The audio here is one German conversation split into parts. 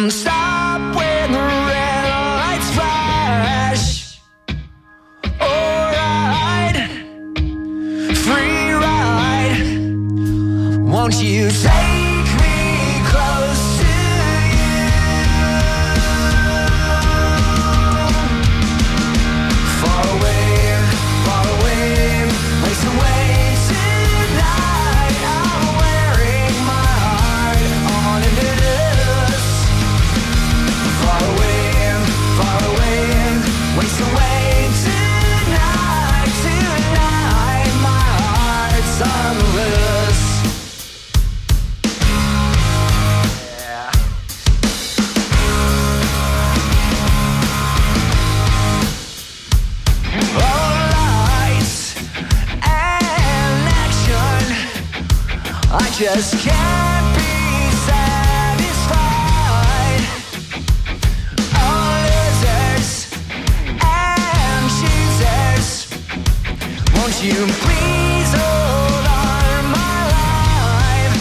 Stop when the red lights flash. Alright, free ride. Won't you take me close to you? Far away, ways away tonight. I'm wearing my heart on a noose. Far away, ways away tonight. Tonight, my heart's on the loose. Yeah. All lights and action, I just can't be satisfied. All losers and choosers, won't you please hold on my life?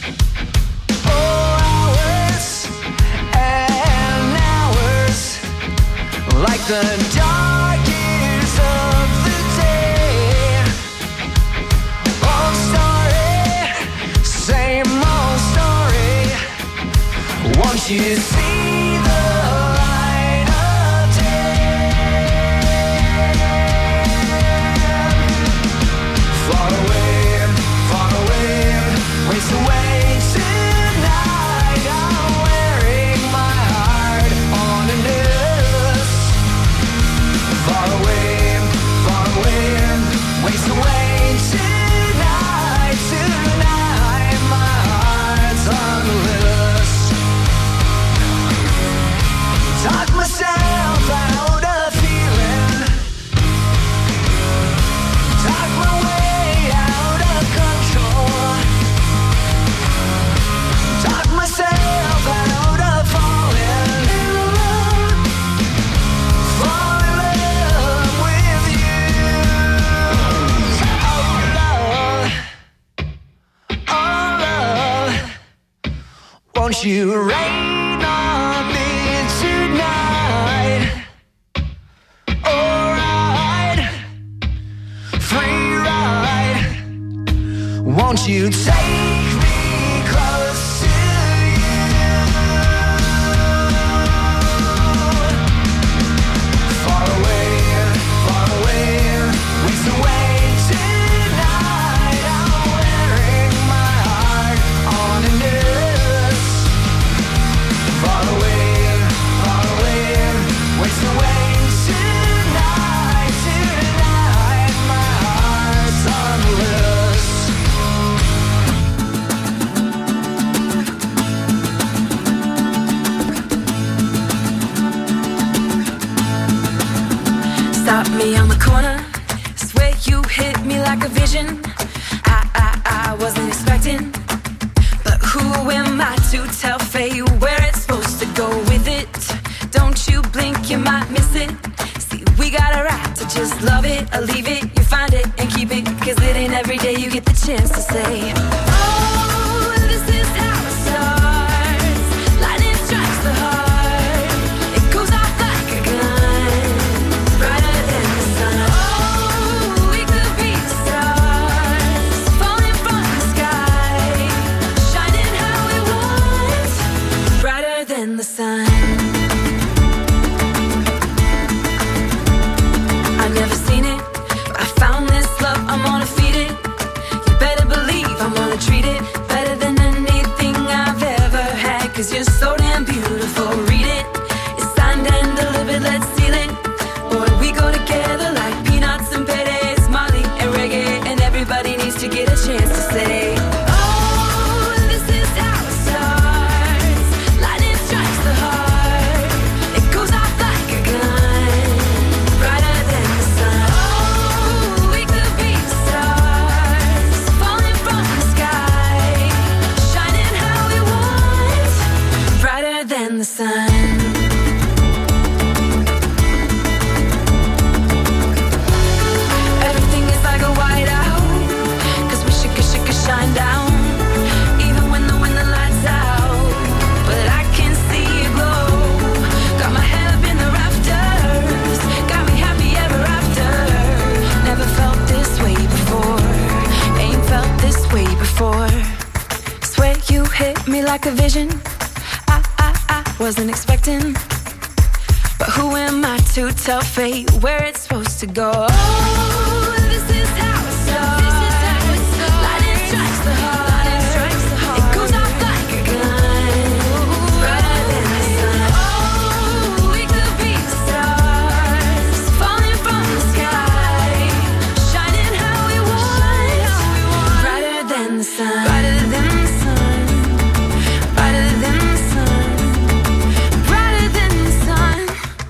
Oh, hours and hours, like the dark years of the day. Old story, same old story. Won't you see the light of day? Far away, ways away tonight. I'm wearing my heart on a noose. Far away, ways away tonight. Tonight, my heart's on the loose. Talk myself out of feeling. Talk my way out of control. Talk myself out of falling in love. Fall in love with you. Oh love, won't you rain on me tonight? Alright, free ride. Won't you take me close to you? Far away, ways away tonight. I'm wearing my heart on a noose. Far away, ways away tonight. Tonight, my heart's on the loose. Stop me on the corner, swear you hit me like a vision. I wasn't expecting, but who am I to tell fate where it's supposed to go with it? Don't you blink, you might miss it. See, we got a right to just love it or leave it. You find it and keep it, cause it ain't every day you get the chance to say, oh, this is how it starts. Lightning strikes the heart, it goes off like a gun, brighter than the sun. Oh, we could be stars, falling from the sky, shining how we want, brighter than the sun. I've never seen it, but I found this love, I'm gonna feed it. You better believe I'm gonna treat it better than anything I've ever had. Cause you're so damn beautiful, read it. It's signed and delivered, let's seal it. Boy, we go together like peanuts and paydays, Molly and reggae. And everybody needs to get a chance to say, oh, this is how it starts. Lightning strikes the heart, it goes off like a gun, brighter than the sun. Oh, we could be stars, falling from the sky, shining how we want, brighter than the sun. Everything is like a whiteout, cause we should shine down, even when the lights out. But I can see you like a vision. I wasn't expecting. But who am I to tell fate where it's supposed to go? Oh, this is how it starts. Lightning strikes the heart. It goes off like a gun, brighter than the sun. Oh, we could be the stars, falling from the sky, shining how we want, brighter than the sun, brighter than the sun, brighter than the sun, brighter than the sun.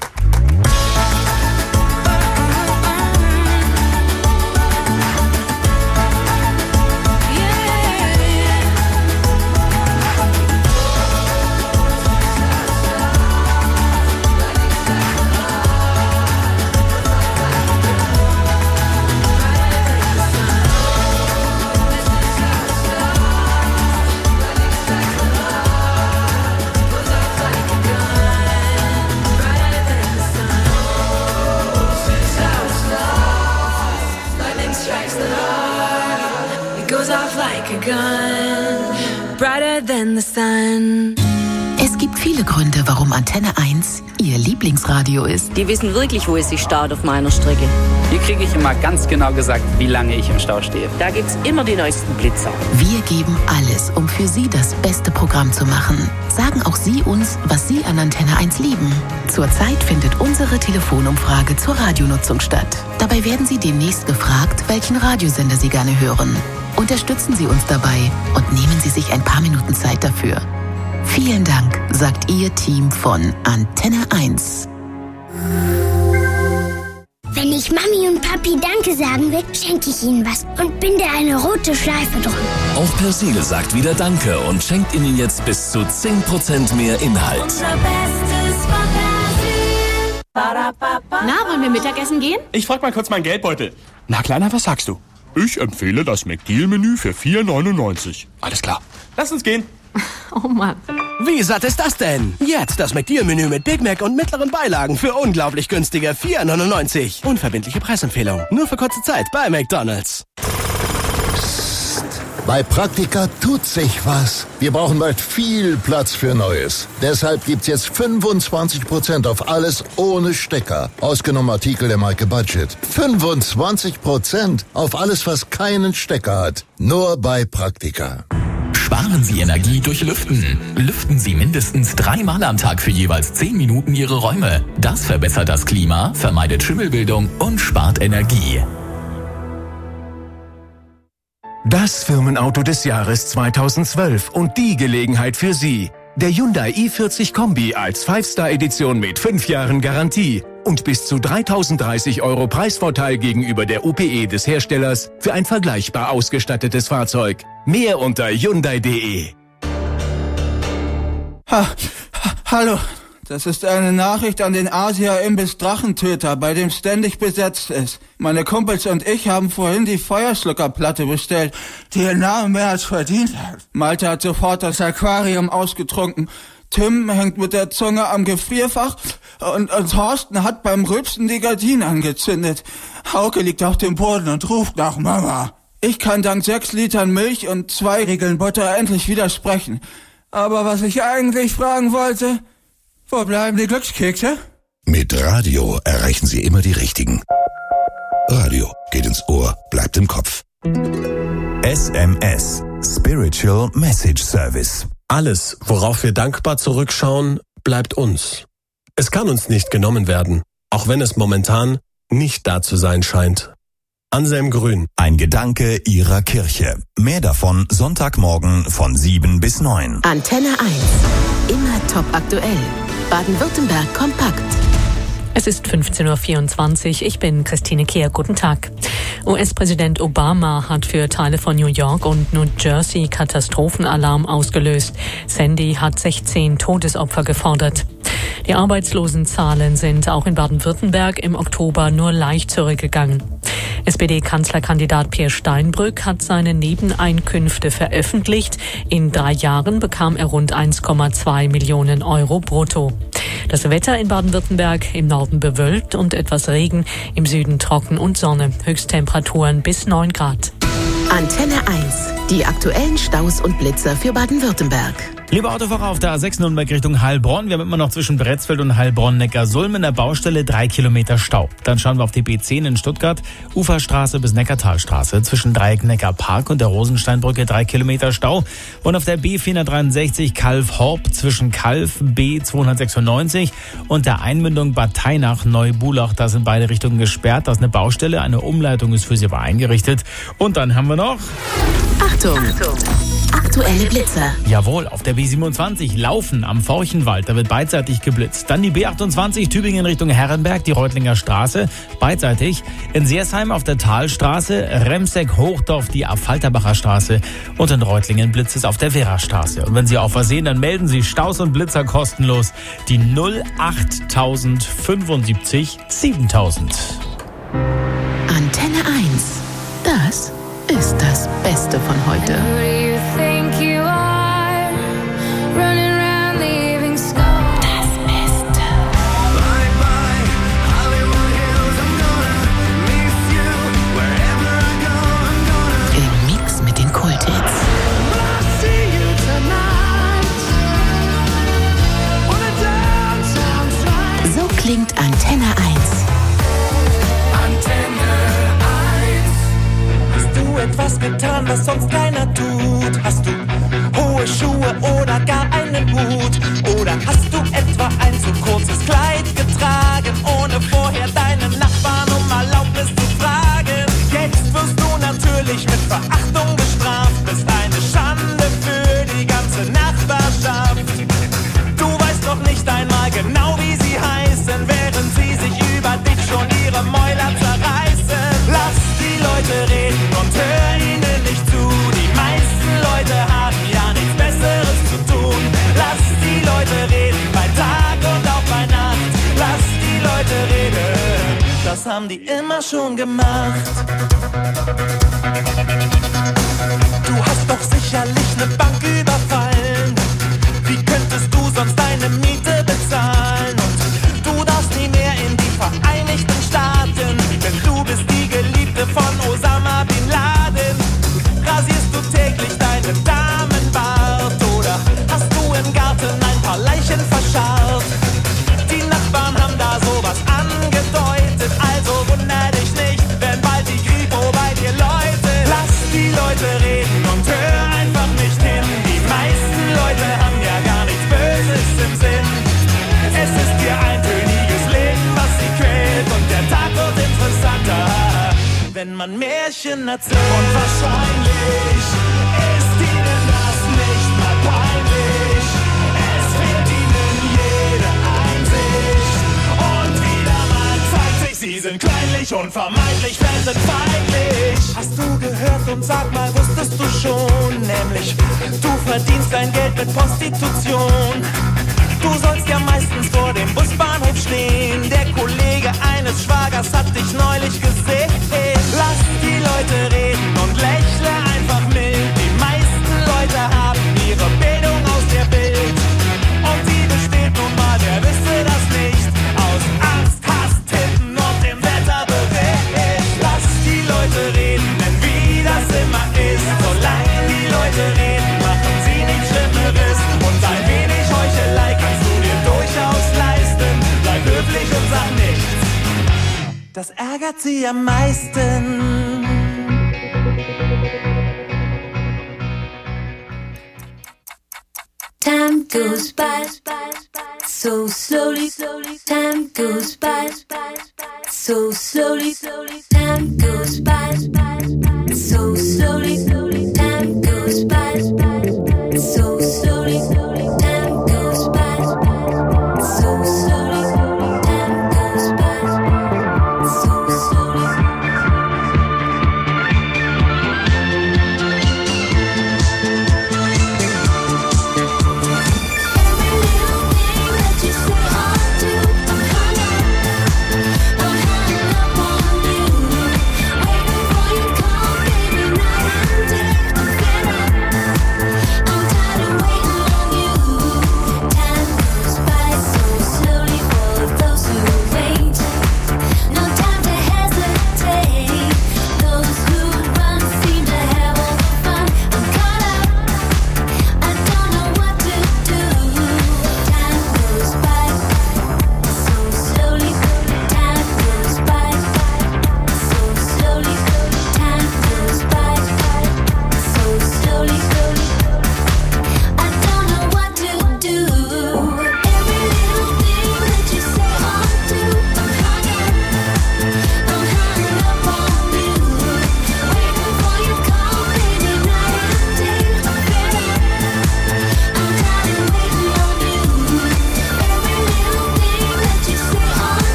Brighter than the sun. Es gibt viele Gründe, warum Antenne 1 Ihr Lieblingsradio ist. Die wissen wirklich, wo es sich staut auf meiner Strecke. Hier kriege ich immer ganz genau gesagt, wie lange ich im Stau stehe. Da gibt's immer die neuesten Blitzer. Wir geben alles, um für Sie das beste Programm zu machen. Sagen auch Sie uns, was Sie an Antenne 1 lieben. Zurzeit findet unsere Telefonumfrage zur Radionutzung statt. Dabei werden Sie demnächst gefragt, welchen Radiosender Sie gerne hören. Unterstützen Sie uns dabei und nehmen Sie sich ein paar Minuten Zeit dafür. Vielen Dank, sagt Ihr Team von Antenne 1. Wenn ich Mami und Papi Danke sagen will, schenke ich ihnen was und binde eine rote Schleife drum. Auch Persil sagt wieder Danke und schenkt Ihnen jetzt bis zu 10% mehr Inhalt. Unser Bestes von Persil. Na, wollen wir Mittagessen gehen? Ich frag mal kurz meinen Geldbeutel. Na, Kleiner, was sagst du? Ich empfehle das McDeal-Menü für 4,99. Alles klar. Lass uns gehen. Oh Mann. Wie satt ist das denn? Jetzt das McDeal-Menü mit Big Mac und mittleren Beilagen für unglaublich günstige 4,99. Unverbindliche Preisempfehlung. Nur für kurze Zeit bei McDonald's. Bei Praktika tut sich was. Wir brauchen bald viel Platz für Neues. Deshalb gibt's jetzt 25% auf alles ohne Stecker. Ausgenommen Artikel der Marke Budget. 25% auf alles, was keinen Stecker hat. Nur bei Praktika. Sparen Sie Energie durch Lüften. Lüften Sie mindestens 3-mal am Tag für jeweils 10 Minuten Ihre Räume. Das verbessert das Klima, vermeidet Schimmelbildung und spart Energie. Das Firmenauto des Jahres 2012 und die Gelegenheit für Sie. Der Hyundai i40 Kombi als 5-Star-Edition mit 5 Jahren Garantie und bis zu 3.030 € Preisvorteil gegenüber der UPE des Herstellers für ein vergleichbar ausgestattetes Fahrzeug. Mehr unter Hyundai.de. Hallo, das ist eine Nachricht an den Asia-Imbiss Drachentöter, bei dem ständig besetzt ist. Meine Kumpels und ich haben vorhin die Feuerschluckerplatte bestellt, die ihr Name mehr als verdient hat. Malte hat sofort das Aquarium ausgetrunken. Tim hängt mit der Zunge am Gefrierfach und Thorsten hat beim Rülpsen die Gardinen angezündet. Hauke liegt auf dem Boden und ruft nach Mama. Ich kann dank 6 Litern Milch und 2 Riegeln Butter endlich widersprechen. Aber was ich eigentlich fragen wollte, wo bleiben die Glückskekse? Mit Radio erreichen Sie immer die Richtigen. Radio geht ins Ohr, bleibt im Kopf. SMS, Spiritual Message Service. Alles, worauf wir dankbar zurückschauen, bleibt uns. Es kann uns nicht genommen werden, auch wenn es momentan nicht da zu sein scheint. Anselm Grün. Ein Gedanke Ihrer Kirche. Mehr davon Sonntagmorgen von 7 bis 9. Antenne 1. Immer top aktuell. Baden-Württemberg kompakt. Es ist 15:24 Uhr. Ich bin Christine Kehr. Guten Tag. US-Präsident Obama hat für Teile von New York und New Jersey Katastrophenalarm ausgelöst. Sandy hat 16 Todesopfer gefordert. Die Arbeitslosenzahlen sind auch in Baden-Württemberg im Oktober nur leicht zurückgegangen. SPD-Kanzlerkandidat Peer Steinbrück hat seine Nebeneinkünfte veröffentlicht. In 3 Jahren bekam er rund 1,2 Millionen € brutto. Das Wetter in Baden-Württemberg: im Norden bewölkt und etwas Regen, im Süden trocken und Sonne. Höchsttemperaturen bis 9 Grad. Antenne 1. Die aktuellen Staus und Blitzer für Baden-Württemberg. Liebe Autofahrer auf der A6 Nürnberg Richtung Heilbronn, wir haben immer noch zwischen Bretzfeld und Heilbronn-Neckarsulm in der Baustelle 3 Kilometer Stau. Dann schauen wir auf die B10 in Stuttgart, Uferstraße bis Neckartalstraße, zwischen Dreieck Neckarpark und der Rosensteinbrücke 3 Kilometer Stau. Und auf der B463 Kalf-Horb zwischen Kalf B296 und der Einmündung Bad Teinach-Neubulach, da sind beide Richtungen gesperrt, da ist eine Baustelle, eine Umleitung ist für sie aber eingerichtet. Und dann haben wir noch... Achtung! Aktuelle Blitzer. Jawohl, auf der B27 Laufen am Forchenwald, da wird beidseitig geblitzt. Dann die B28 Tübingen Richtung Herrenberg, die Reutlinger Straße, beidseitig. In Seersheim auf der Talstraße, Remseck-Hochdorf die Affalterbacher Straße und in Reutlingen blitzt es auf der Werrastraße. Und wenn Sie auf was sehen, dann melden Sie Staus und Blitzer kostenlos die 08075 7000. Antenne 1. Das ist das Beste von heute. Klingt Antenne 1. Antenne 1. Hast du etwas getan, was sonst keiner tut? Hast du hohe Schuhe oder gar einen Hut? Oder hast du etwa ein zu kurzes Kleid getragen, ohne vorher deinen Nachbarn um Erlaubnis zu fragen? Jetzt wirst du natürlich mit Verachtung gestraft, bist eine Schande für die ganze Nachbarschaft. Du weißt doch nicht einmal genau, wie sie heißen, während sie sich über dich schon ihre Mäuler zerreißen. Lass die Leute reden und hör ihnen nicht zu. Die meisten Leute haben ja nichts Besseres zu tun. Lass die Leute reden bei Tag und auch bei Nacht. Lass die Leute reden, das haben die immer schon gemacht. Du hast doch sicherlich eine Bank überfallen. Wie könntest du sonst deine Miete bezahlen? Und du darfst nie mehr in die Vereinigten Staaten, denn du bist die Geliebte von Osama Bin Laden. Rasierst du täglich deinen Damenbart oder hast du im Garten ein paar Leichen verscharrt? Die Nachbarn haben da sowas angedeutet, also wunder dich nicht, wenn bald die Kripo bei dir läutet. Lass die Leute reden und hör einfach nicht hin. Die meisten Leute haben ja gar nichts Böses im Sinn. Es ist ihr eintöniges Leben, was sie quält, und der Tag wird interessanter, wenn man Märchen erzählt. Und wahrscheinlich ist ihnen das nicht mal peinlich. Es fehlt ihnen jede Einsicht. Und wieder mal zeigt sich, sie sind kleinlich und vermeintlich fremdenfeindlich. Hast du gehört und sag mal, wusstest du schon? Nämlich, du verdienst dein Geld mit Prostitution. Du sollst ja meistens vor dem Busbahnhof stehen. Der Kollege eines Schwagers hat dich neulich gesehen. Lass die Leute reden und lächle einfach mild. Die meisten Leute haben ihre Bildung aus der Bild. Und die besteht nun mal, wer wüsste das nicht, aus Angst, Hass, Tippen und dem Wetterbericht. Lass die Leute reden, denn wie das immer ist, solange die Leute reden, machen sie nichts Schlimmeres. Und ein wenig Heuchelei kannst du dir durchaus leisten. Bleib höflich und sag nichts, das ärgert sie am meisten. Time goes by so slowly. Time goes by so slowly. Time goes by so slowly.